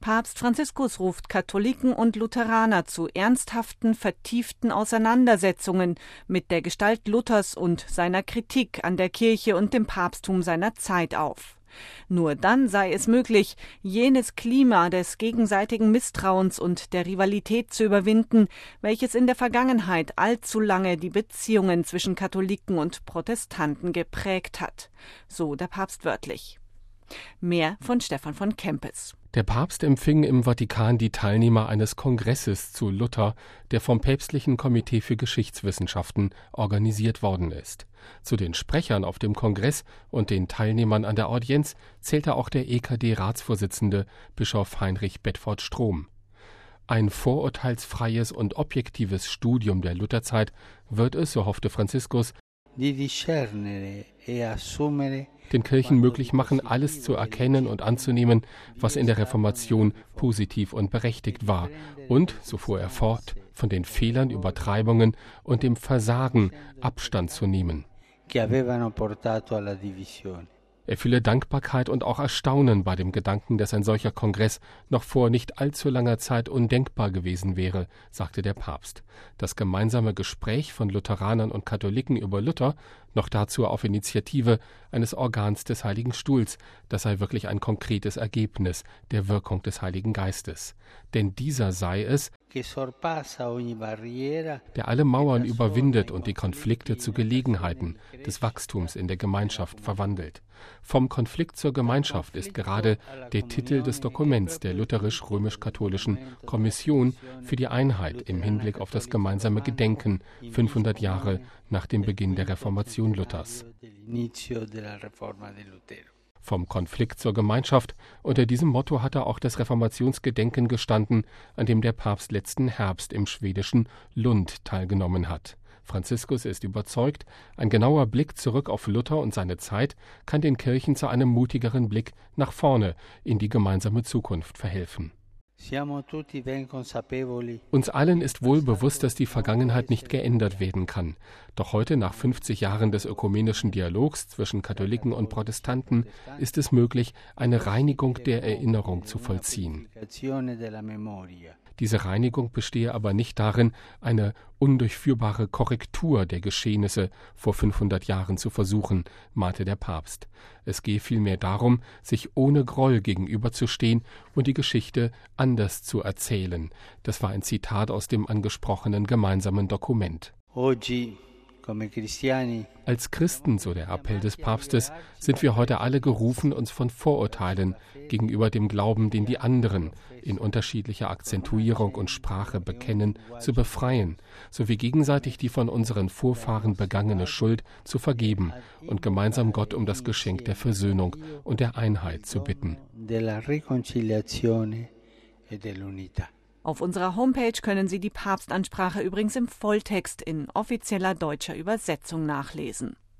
Papst Franziskus ruft Katholiken und Lutheraner zu ernsthaften, vertieften Auseinandersetzungen mit der Gestalt Luthers und seiner Kritik an der Kirche und dem Papsttum seiner Zeit auf. Nur dann sei es möglich, jenes Klima des gegenseitigen Misstrauens und der Rivalität zu überwinden, welches in der Vergangenheit allzu lange die Beziehungen zwischen Katholiken und Protestanten geprägt hat. So der Papst wörtlich. Mehr von Stefan von Kempes. Der Papst empfing im Vatikan die Teilnehmer eines Kongresses zu Luther, der vom Päpstlichen Komitee für Geschichtswissenschaften organisiert worden ist. Zu den Sprechern auf dem Kongress und den Teilnehmern an der Audienz zählte auch der EKD-Ratsvorsitzende Bischof Heinrich Bedford-Strom. Ein vorurteilsfreies und objektives Studium der Lutherzeit wird es, so hoffte Franziskus, den Kirchen möglich machen, alles zu erkennen und anzunehmen, was in der Reformation positiv und berechtigt war und, so fuhr er fort, von den Fehlern, Übertreibungen und dem Versagen Abstand zu nehmen. Er fühle Dankbarkeit und auch Erstaunen bei dem Gedanken, dass ein solcher Kongress noch vor nicht allzu langer Zeit undenkbar gewesen wäre, sagte der Papst. Das gemeinsame Gespräch von Lutheranern und Katholiken über Luther, noch dazu auf Initiative eines Organs des Heiligen Stuhls, das sei wirklich ein konkretes Ergebnis der Wirkung des Heiligen Geistes. Denn dieser sei es, der alle Mauern überwindet und die Konflikte zu Gelegenheiten des Wachstums in der Gemeinschaft verwandelt. Vom Konflikt zur Gemeinschaft ist gerade der Titel des Dokuments der lutherisch-römisch-katholischen Kommission für die Einheit im Hinblick auf das gemeinsame Gedenken 500 Jahre nach dem Beginn der Reformation Luthers. Vom Konflikt zur Gemeinschaft, unter diesem Motto hatte auch das Reformationsgedenken gestanden, an dem der Papst letzten Herbst im schwedischen Lund teilgenommen hat. Franziskus ist überzeugt, ein genauer Blick zurück auf Luther und seine Zeit kann den Kirchen zu einem mutigeren Blick nach vorne in die gemeinsame Zukunft verhelfen. Uns allen ist wohl bewusst, dass die Vergangenheit nicht geändert werden kann. Doch heute, nach 50 Jahren des ökumenischen Dialogs zwischen Katholiken und Protestanten, ist es möglich, eine Reinigung der Erinnerung zu vollziehen. Diese Reinigung bestehe aber nicht darin, eine undurchführbare Korrektur der Geschehnisse vor 500 Jahren zu versuchen, mahnte der Papst. Es gehe vielmehr darum, sich ohne Groll gegenüberzustehen und die Geschichte anders zu erzählen. Das war ein Zitat aus dem angesprochenen gemeinsamen Dokument. Als Christen, so der Appell des Papstes, sind wir heute alle gerufen, uns von Vorurteilen gegenüber dem Glauben, den die anderen in unterschiedlicher Akzentuierung und Sprache bekennen, zu befreien, sowie gegenseitig die von unseren Vorfahren begangene Schuld zu vergeben und gemeinsam Gott um das Geschenk der Versöhnung und der Einheit zu bitten. Auf unserer Homepage können Sie die Papstansprache übrigens im Volltext in offizieller deutscher Übersetzung nachlesen.